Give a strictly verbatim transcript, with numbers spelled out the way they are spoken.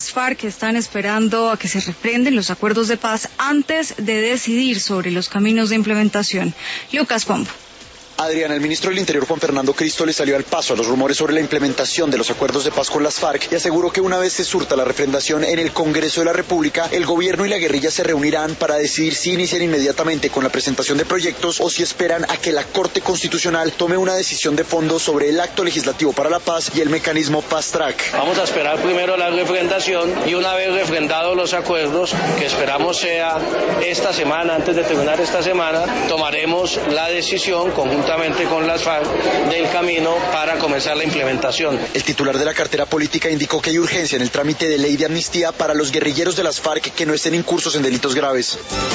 las FARC están esperando a que se refrenden los acuerdos de paz antes de decidir sobre los caminos de implementación. Lucas Pombo. Adriana, el ministro del Interior Juan Fernando Cristo le salió al paso a los rumores sobre la implementación de los acuerdos de paz con las FARC y aseguró que una vez se surta la refrendación en el Congreso de la República, el gobierno y la guerrilla se reunirán para decidir si inician inmediatamente con la presentación de proyectos o si esperan a que la Corte Constitucional tome una decisión de fondo sobre el acto legislativo para la paz y el mecanismo Fast Track. Vamos a esperar primero la refrendación y una vez refrendados los acuerdos, que esperamos sea esta semana, antes de terminar esta semana, tomaremos la decisión conjuntamente con las FARC del camino para comenzar la implementación. El titular de la cartera política indicó que hay urgencia en el trámite de ley de amnistía para los guerrilleros de las FARC que no estén incursos en delitos graves.